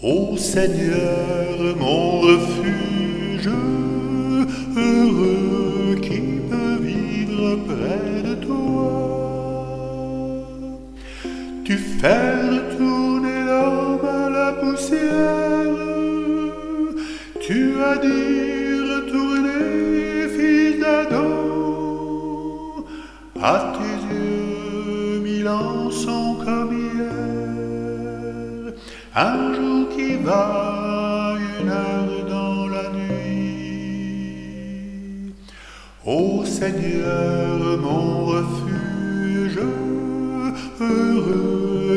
Ô Seigneur, mon refuge, heureux qui peut vivre près de toi. Tu fais retourner l'homme à la poussière, tu as dit retourner, fils d'Adam, à tes yeux 1000 ans sont comme hier, un jour qui va, une heure dans la nuit. Ô Seigneur, mon refuge, heureux